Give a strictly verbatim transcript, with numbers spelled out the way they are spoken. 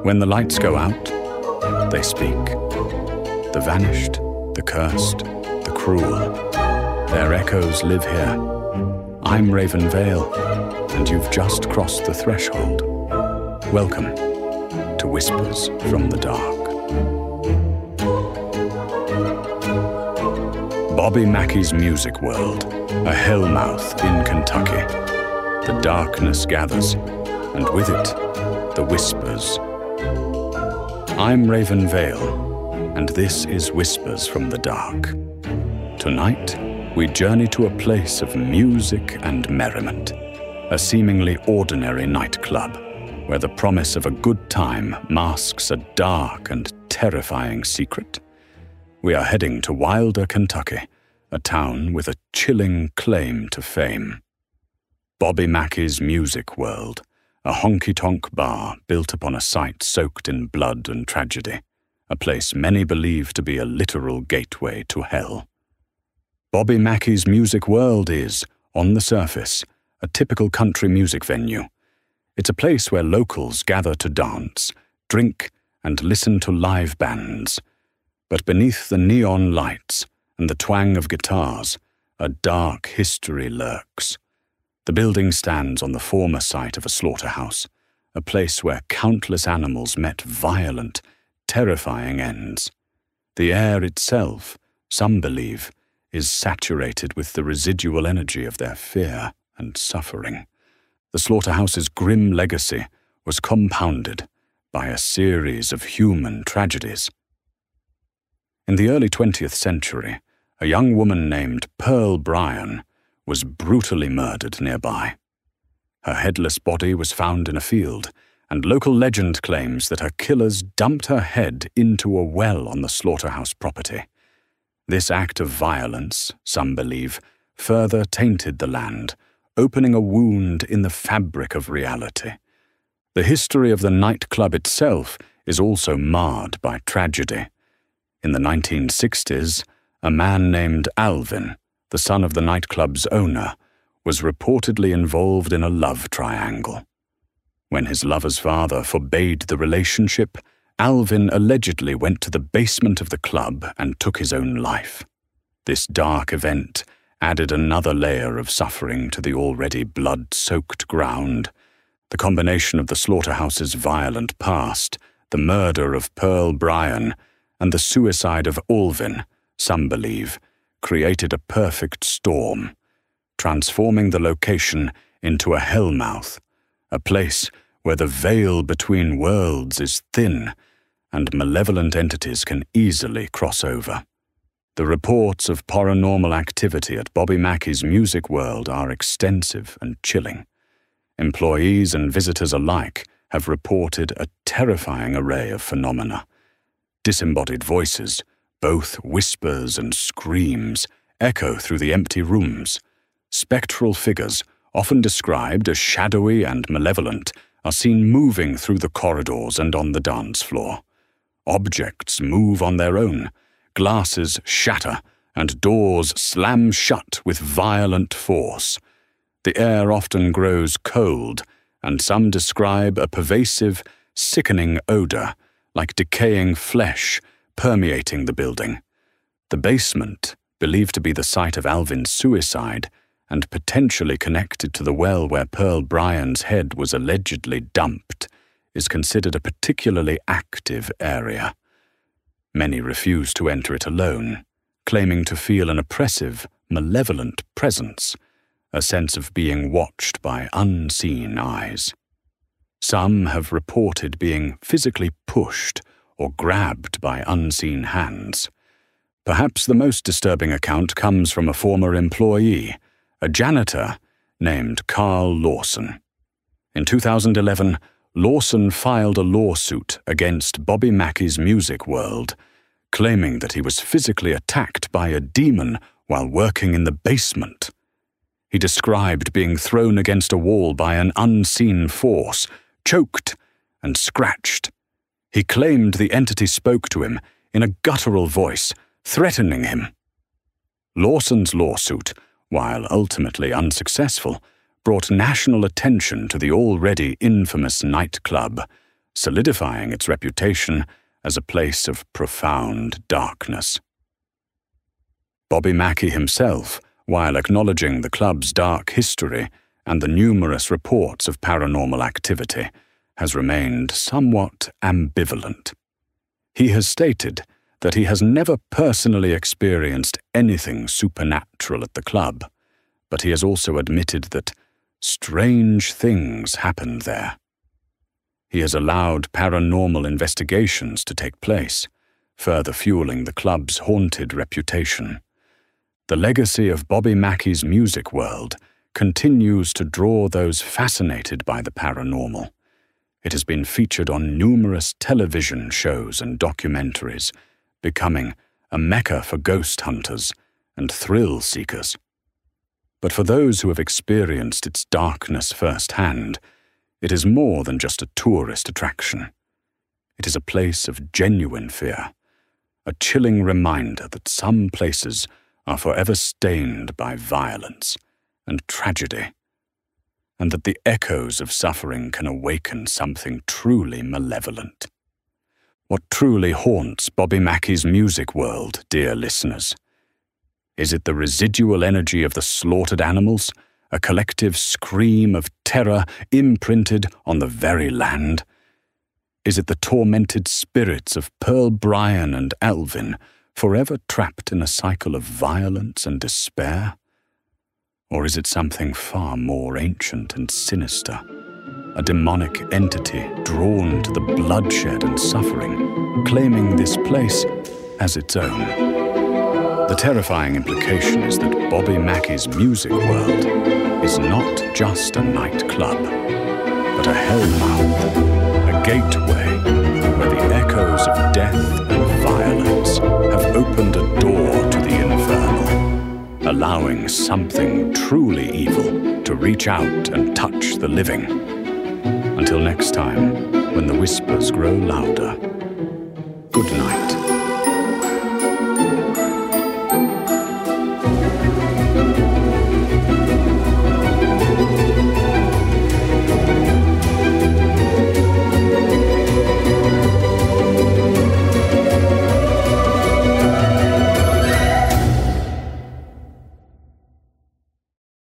When the lights go out, they speak. The vanished, the cursed, the cruel, their echoes live here. I'm Raven Vale, and you've just crossed the threshold. Welcome to Whispers from the Dark. Bobby Mackey's music world, a hellmouth in Kentucky. The darkness gathers, and with it, the whispers. I'm Raven Vale, and this is Whispers from the Dark. Tonight, we journey to a place of music and merriment, a seemingly ordinary nightclub, where the promise of a good time masks a dark and terrifying secret. We are heading to Wilder, Kentucky, a town with a chilling claim to fame. Bobby Mackey's music world, a honky-tonk bar built upon a site soaked in blood and tragedy, a place many believe to be a literal gateway to hell. Bobby Mackey's music world is, on the surface, a typical country music venue. It's a place where locals gather to dance, drink, and listen to live bands. But beneath the neon lights and the twang of guitars, a dark history lurks. The building stands on the former site of a slaughterhouse, a place where countless animals met violent, terrifying ends. The air itself, some believe, is saturated with the residual energy of their fear and suffering. The slaughterhouse's grim legacy was compounded by a series of human tragedies. In the early twentieth century, a young woman named Pearl Bryan was brutally murdered nearby. Her headless body was found in a field, and local legend claims that her killers dumped her head into a well on the slaughterhouse property. This act of violence, some believe, further tainted the land, opening a wound in the fabric of reality. The history of the nightclub itself is also marred by tragedy. In the nineteen sixties, a man named Alvin, the son of the nightclub's owner, was reportedly involved in a love triangle. When his lover's father forbade the relationship, Alvin allegedly went to the basement of the club and took his own life. This dark event added another layer of suffering to the already blood-soaked ground. The combination of the slaughterhouse's violent past, the murder of Pearl Bryan, and the suicide of Alvin, some believe, created a perfect storm, transforming the location into a hellmouth, a place where the veil between worlds is thin and malevolent entities can easily cross over. The reports of paranormal activity at Bobby Mackey's music world are extensive and chilling. Employees and visitors alike have reported a terrifying array of phenomena. Disembodied voices, both whispers and screams, echo through the empty rooms. Spectral figures, often described as shadowy and malevolent, are seen moving through the corridors and on the dance floor. Objects move on their own, glasses shatter, and doors slam shut with violent force. The air often grows cold, and some describe a pervasive, sickening odor, like decaying flesh, permeating the building. The basement, believed to be the site of Alvin's suicide, and potentially connected to the well where Pearl Bryan's head was allegedly dumped, is considered a particularly active area. Many refuse to enter it alone, claiming to feel an oppressive, malevolent presence, a sense of being watched by unseen eyes. Some have reported being physically pushed or grabbed by unseen hands. Perhaps the most disturbing account comes from a former employee, a janitor named Carl Lawson. In two thousand eleven, Lawson filed a lawsuit against Bobby Mackey's music world, claiming that he was physically attacked by a demon while working in the basement. He described being thrown against a wall by an unseen force, choked and scratched. He claimed the entity spoke to him in a guttural voice, threatening him. Lawson's lawsuit, while ultimately unsuccessful, brought national attention to the already infamous nightclub, solidifying its reputation as a place of profound darkness. Bobby Mackey himself, while acknowledging the club's dark history and the numerous reports of paranormal activity, has remained somewhat ambivalent. He has stated that he has never personally experienced anything supernatural at the club, but he has also admitted that strange things happened there. He has allowed paranormal investigations to take place, further fueling the club's haunted reputation. The legacy of Bobby Mackey's music world continues to draw those fascinated by the paranormal. It has been featured on numerous television shows and documentaries, becoming a mecca for ghost hunters and thrill seekers. But for those who have experienced its darkness firsthand, it is more than just a tourist attraction. It is a place of genuine fear, a chilling reminder that some places are forever stained by violence and tragedy, and that the echoes of suffering can awaken something truly malevolent. What truly haunts Bobby Mackey's music world, dear listeners? Is it the residual energy of the slaughtered animals, a collective scream of terror imprinted on the very land? Is it the tormented spirits of Pearl Bryan and Alvin, forever trapped in a cycle of violence and despair? Or is it something far more ancient and sinister? A demonic entity drawn to the bloodshed and suffering, claiming this place as its own. The terrifying implication is that Bobby Mackey's music world is not just a nightclub, but a hellmouth, a gateway where the echoes of death and violence have opened a door to the infernal, allowing something truly evil to reach out and touch the living. Until next time, when the whispers grow louder, good night.